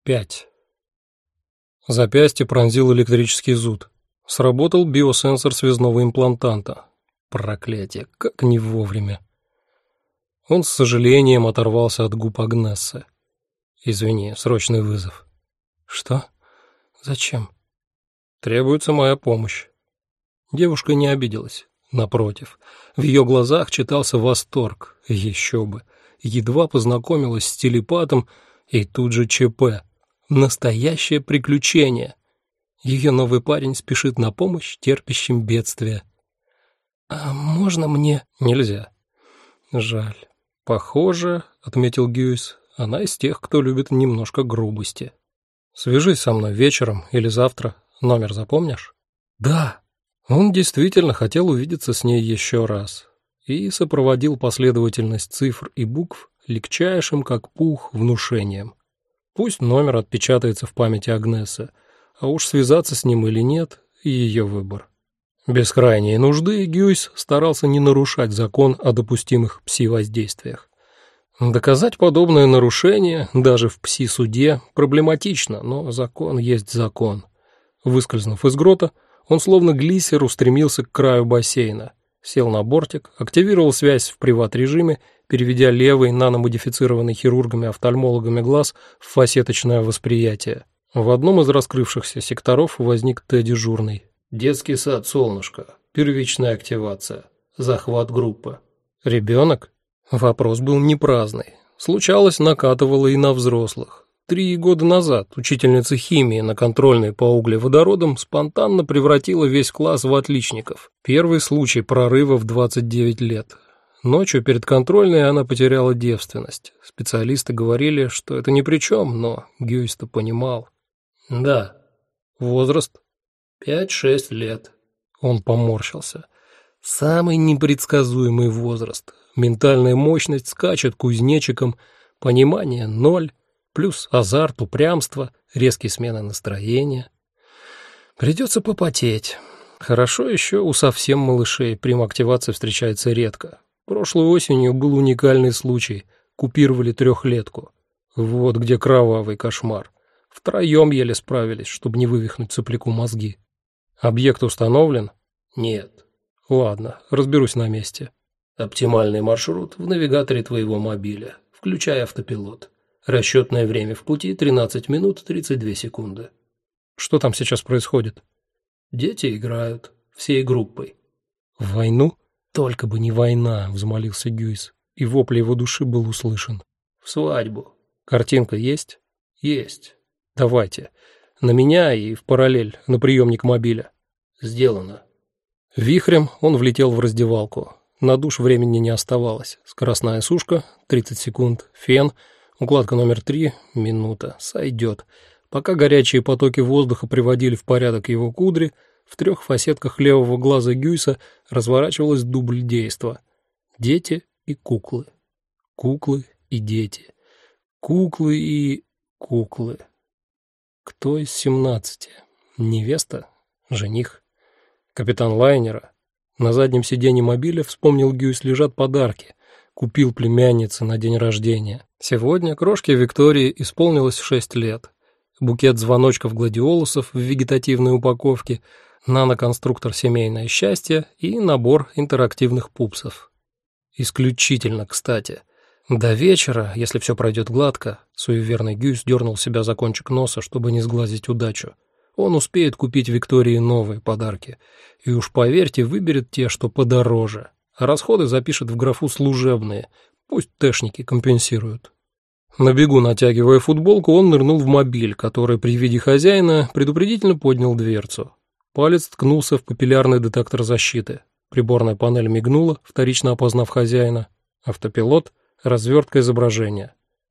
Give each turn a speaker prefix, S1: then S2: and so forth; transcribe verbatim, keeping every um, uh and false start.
S1: Пять. Запястье пронзил электрический зуд. Сработал биосенсор связного имплантанта. Проклятие, как не вовремя. Он с сожалением оторвался от губ Агнессы. «Извини, срочный вызов». «Что? Зачем?» «Требуется моя помощь». Девушка не обиделась. Напротив, в ее глазах читался восторг. Еще бы. Едва познакомилась с телепатом, и тут же ЧП. Настоящее приключение. Ее новый парень спешит на помощь терпящим бедствия. «А можно мне?» «Нельзя». «Жаль. Похоже, — отметил Гьюис, — она из тех, кто любит немножко грубости. Свяжись со мной вечером или завтра. Номер запомнишь?» «Да». Он действительно хотел увидеться с ней еще раз и сопроводил последовательность цифр и букв легчайшим, как пух, внушением. Пусть номер отпечатается в памяти Агнессы, а уж связаться с ним или нет — ее выбор. Без крайней нужды Гьюис старался не нарушать закон о допустимых пси-воздействиях. Доказать подобное нарушение даже в пси-суде проблематично, но закон есть закон. Выскользнув из грота, он словно глиссер устремился к краю бассейна, сел на бортик, активировал связь в приват-режиме, переведя левый наномодифицированный хирургами-офтальмологами глаз в фасеточное восприятие. В одном из раскрывшихся секторов возник Т-дежурный. «Детский сад «Солнышко». Первичная активация. Захват группы». «Ребенок?» Вопрос был не праздный. Случалось, накатывало и на взрослых. Три года назад учительница химии на контрольной по углеводородам спонтанно превратила весь класс в отличников. Первый случай прорыва в двадцать девять лет. Ночью перед контрольной она потеряла девственность. Специалисты говорили, что это ни при чем, но Гьюис-то понимал. «Да». «Возраст?» «Пять-шесть лет». Он поморщился. Самый непредсказуемый возраст. Ментальная мощность скачет кузнечиком, понимание ноль, плюс азарт, упрямство, резкие смены настроения. Придется попотеть. Хорошо еще у совсем малышей прим-активация встречается редко. Прошлой осенью был уникальный случай. Купировали трехлетку. Вот где кровавый кошмар. Втроем еле справились, чтобы не вывихнуть сопляку мозги. Объект установлен? Нет. Ладно, разберусь на месте. Оптимальный маршрут в навигаторе твоего мобиля, включая автопилот. Расчетное время в пути тринадцать минут тридцать две секунды. Что там сейчас происходит? Дети играют, всей группой. В войну? Только бы не война, взмолился Гьюис, и вопль его души был услышан. В свадьбу. Картинка есть? Есть. Давайте. На меня и в параллель на приемник мобиля. Сделано. Вихрем он влетел в раздевалку. На душ времени не оставалось. Скоростная сушка, тридцать секунд, фен, укладка номер три, минута, сойдет. Пока горячие потоки воздуха приводили в порядок его кудри, в трех фасетках левого глаза Гьюиса разворачивалось дубль действа. Дети и куклы. Куклы и дети. Куклы и... куклы. Кто из семнадцати? Невеста? Жених? Капитан лайнера? На заднем сиденье мобиля, вспомнил Гьюис, лежат подарки. Купил племяннице на день рождения. Сегодня крошке Виктории исполнилось шесть лет. Букет звоночков-гладиолусов в вегетативной упаковке, наноконструктор «Семейное счастье» и набор интерактивных пупсов. Исключительно кстати. До вечера, если все пройдет гладко, суеверный Гьюис дернул себя за кончик носа, чтобы не сглазить удачу. Он успеет купить Виктории новые подарки. И уж поверьте, выберет те, что подороже. А расходы запишет в графу «служебные». Пусть тэшники компенсируют. На бегу, натягивая футболку, он нырнул в мобиль, который при виде хозяина предупредительно поднял дверцу. Палец ткнулся в папиллярный детектор защиты. Приборная панель мигнула, вторично опознав хозяина. Автопилот, развертка изображения.